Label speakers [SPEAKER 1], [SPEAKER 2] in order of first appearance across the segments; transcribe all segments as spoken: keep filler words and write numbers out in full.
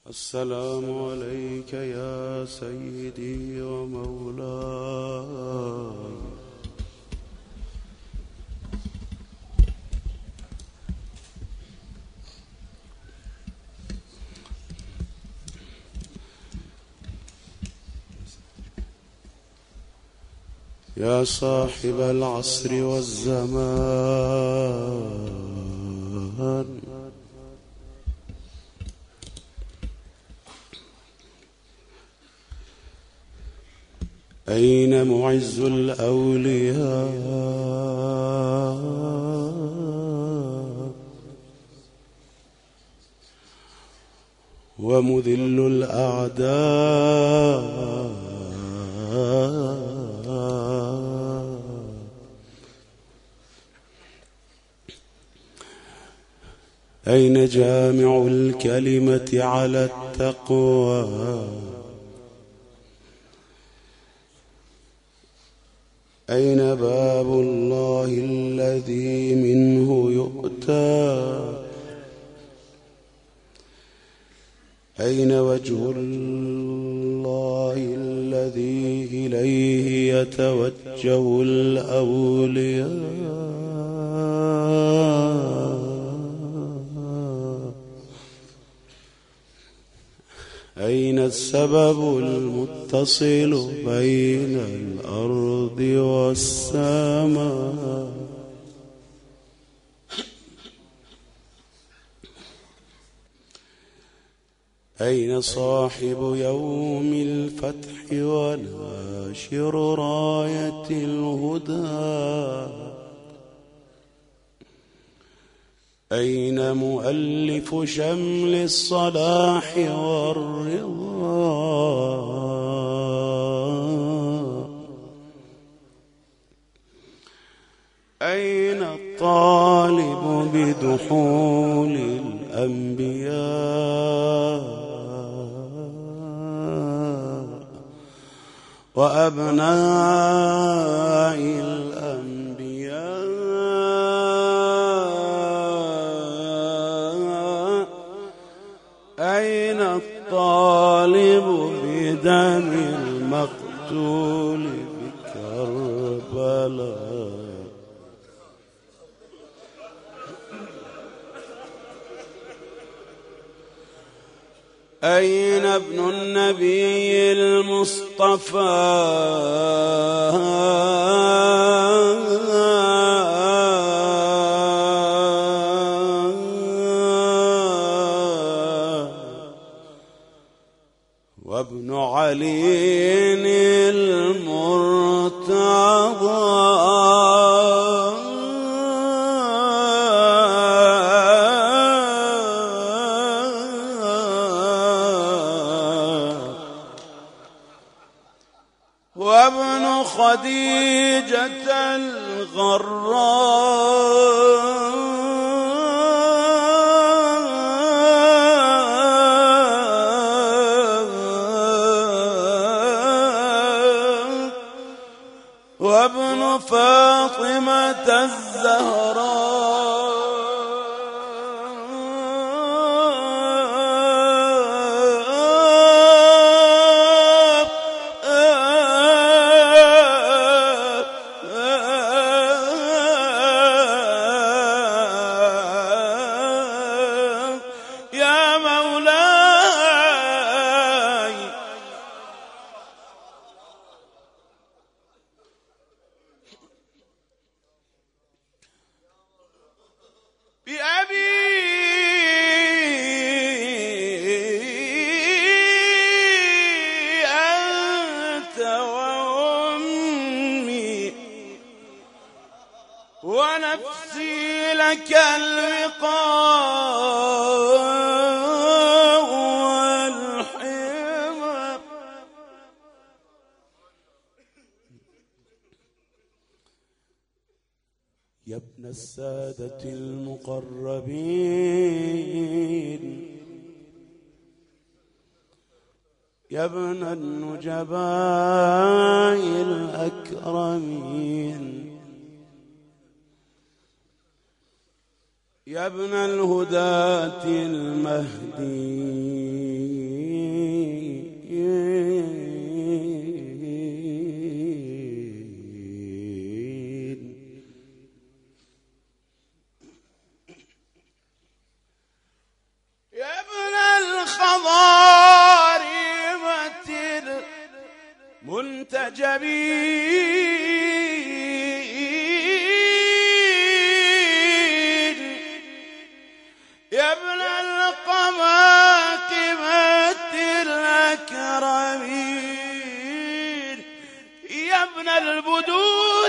[SPEAKER 1] السلام عليك يا سيدي ومولاي. يا صاحب العصر والزمان، أين معز الأولياء ومذل الأعداء؟ أين جامع الكلمة على التقوى؟ أين باب الله الذي منه يؤتى؟ أين وجه الله الذي إليه يتوجه الأولياء؟ أين السبب المتصل بين الأرض والسماء؟ أين صاحب يوم الفتح وناشر راية الهدى؟ أين مؤلف شمل الصلاح والرضا؟ أين الطالب بدخول الأنبياء وأبناء الأنبياء؟ أين الطالب بدم المقتول بكربلاء؟ أين ابن النبي المصطفى وابن علي المرتضى؟ وابن خديجة الغراء؟ وابن فاطمة الزهراء؟ يا مولاي بأبي أنت وأمي ونفسي لك الوقاء والحمى. يا ابن السادة المقربين، يا ابن النجباء الأكرمين، يا ابن الهداة المهديين، جبين يا ابن القماقمة الأكرمين يا ابن البدور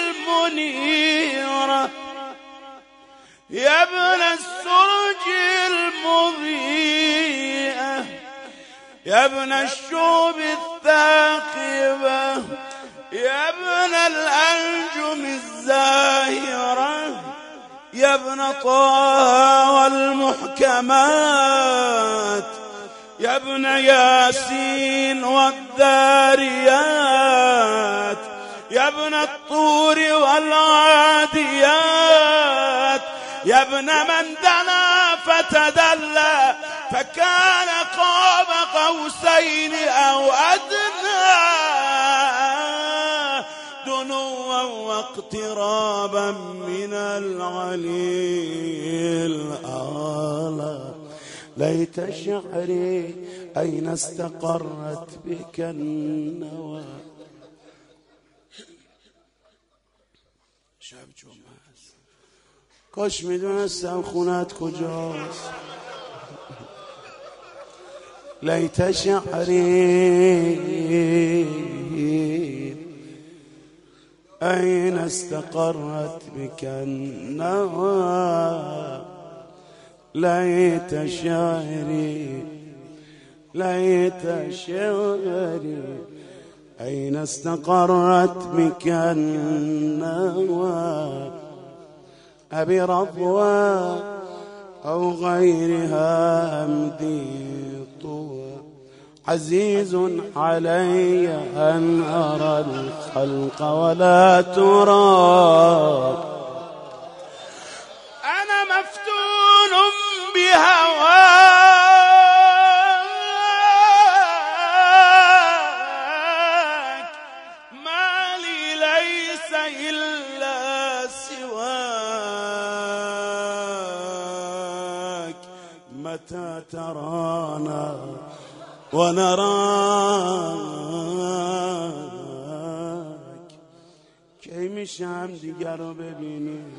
[SPEAKER 1] المنيرة يا ابن السرج المضيئة يا ابن الشوب الثاقبة يا ابن الأنجم الزاهرة يا ابن طه والمحكمات يا ابن ياسين والذاريات يا ابن الطور والعاديات يا ابن من دنا فتدلى فكان قاب قوسين أو أدنى دنوا واقترابا من العلي الأعلى ليت شعري أين استقرت بك النوى. شب جمعه است، کاش میدونستم خونت کجاست. لیت شعری أين استقرت بك النوى ليت شعري ليت شعري أين استقرت بك النوى أبي رضوى أو غيرها أمدي طوى عزيز علي أن أرى الخلق ولا ترى أنا مفتون بهواك ما لي ليس إلا سواك متى ترانا ونراك کی میشم دیگر رو ببینیم.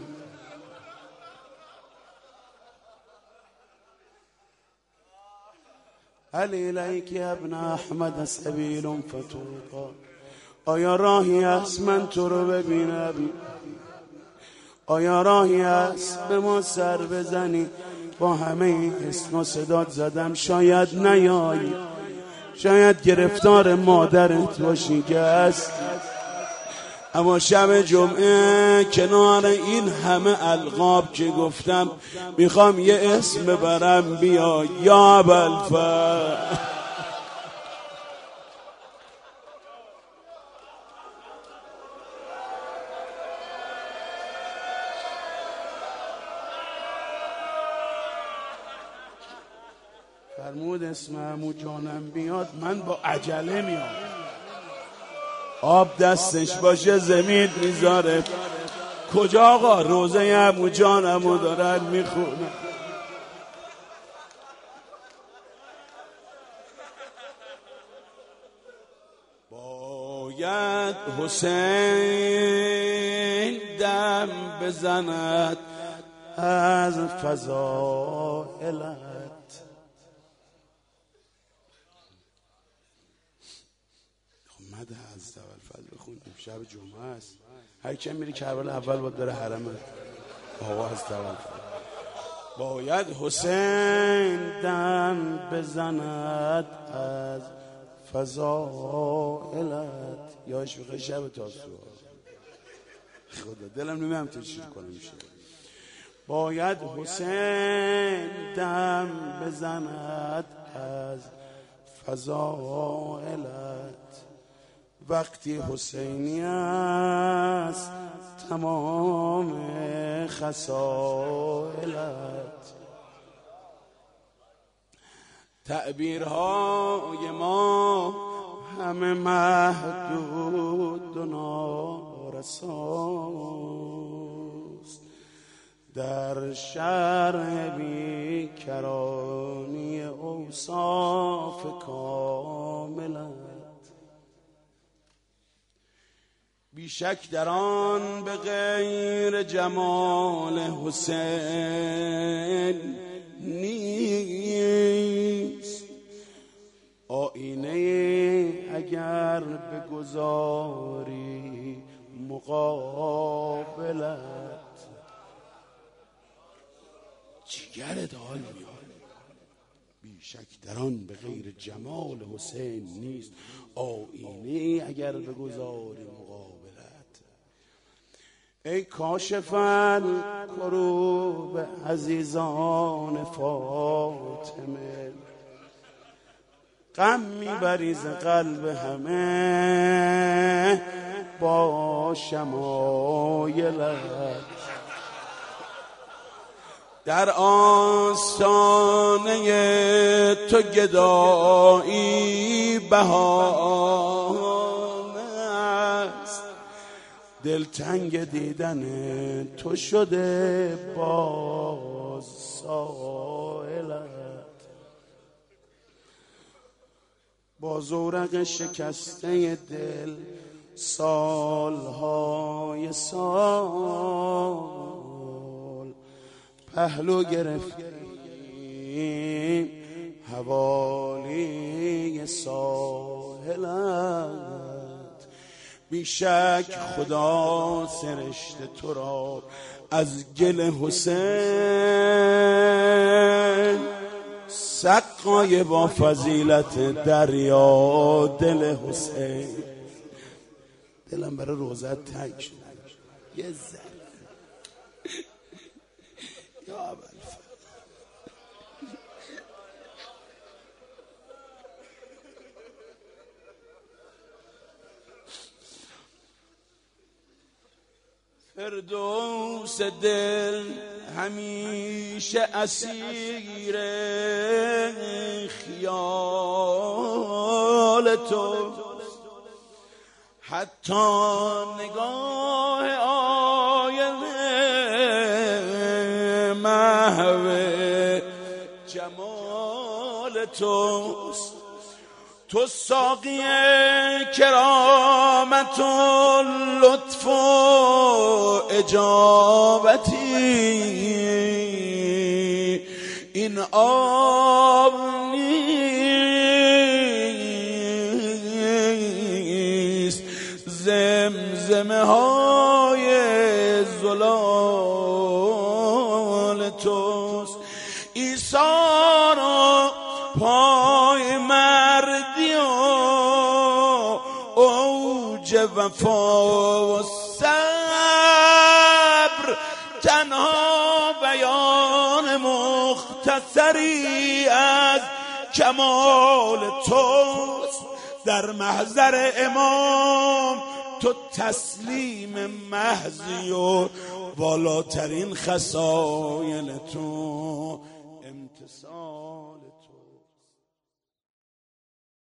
[SPEAKER 1] هل الیک یا ابن احمد سبیل فتوقا آیا راهی است من تو رو ببینم؟ آیا راهی است به ما سر بزنی؟ با همه اسم و صدات زدم شاید نیایی، شاید گرفتار مادرت باشی که هست، اما شب جمعه کنار این همه القاب که گفتم میخوام یه اسم ببرم. بیا یا ابوالفضل. فرمود اسم عمو جانم بیاد، من با عجله میام، آب دستش باشه زمین میذاره. کجا آقا؟ روزه عمو جانمو دارن میخونن. باید حسین دم بزند از فضائلت. اومده از ابوالفضل بخونیم، شب جمعه است، هر کی میری کربلا اول باید بره حرم آقا از ابوالفضل. باید حسین دم بزند از فضائلت. یا عشق شب تاسوعا. خدا دلم نمیام تشریح کنم میشه. باید حسین دم بزند از فضائلت. وقتی حسینی است تمام خصائلت. تعبیرهای ما همه محدود و نارساست در شرح بیکرانی اوصاف کاملت. بیشک در آن به غیر جمال حسین نیست. آینه اگر بگذاری مقابلت، جگرت حال میاد. بیشک در آن به غیر جمال حسین نیست. آینه اگر بگذاری مقابلت. ای کاشف الکروب عزیزان فاطمه، غم میبری ز قلب همه با شمایلت. در آستانه تو گدایی بهانه است، دلتنگ دیدن تو شده باز سائلت. با زورق شکسته دل سالهای سال پهلو گرفتیم حوالی ساحلت. بیشک خدا سرشت تو را از گل حسین، سقای با فضیلت دریا دل حسین. دلم برای روزت تنگ شد یه ذره. یا ابوالفضل فردوس دل همیشه اسیر خیال تو، حتی نگاه آینه محو جمال توست. تو ساقی کرامت و لطف و اجابتی، این آب نیست زمزمه های زلال توست. عیسی را پای مردی و اوج وفا و صبر، تنها بیان مختصری از کمال توست. در محضر امام تو تسلیم محضی و بالاترین خصایل تو امتثال